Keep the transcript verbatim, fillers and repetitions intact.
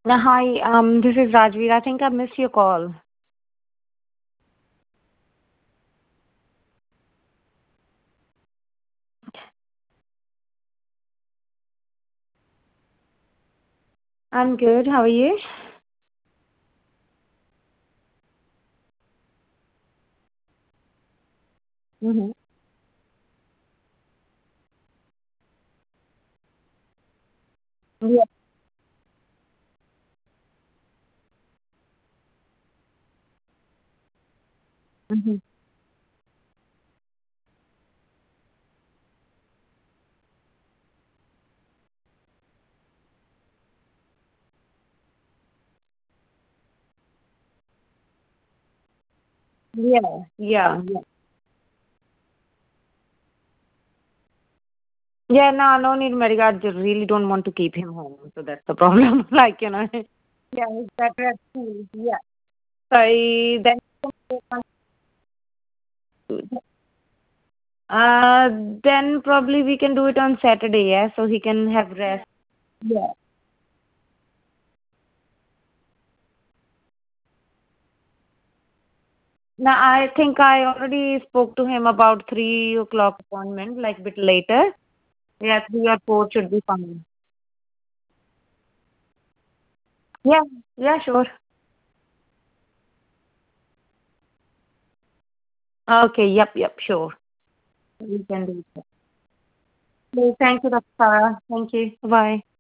Uh, Hi, um, this is Rajveer. I think I missed your call. I'm good. How are you? Mm-hmm. Yeah. Mm-hmm. Yeah. Yeah. Yeah. Yeah, no, no need medical. I just really don't want to keep him home. So that's the problem. Like, you know. Yeah, it's better at school. Yeah. So I- then, uh, then probably we can do it on Saturday, yeah, so he can have rest. Yeah. Now, I think I already spoke to him about three o'clock appointment, like bit later. Yeah, three or four should be fine. Yeah, yeah, sure. Okay, yep, yep, sure. We can do that. Okay, thank you, Doctor Sarah. Thank you. Bye.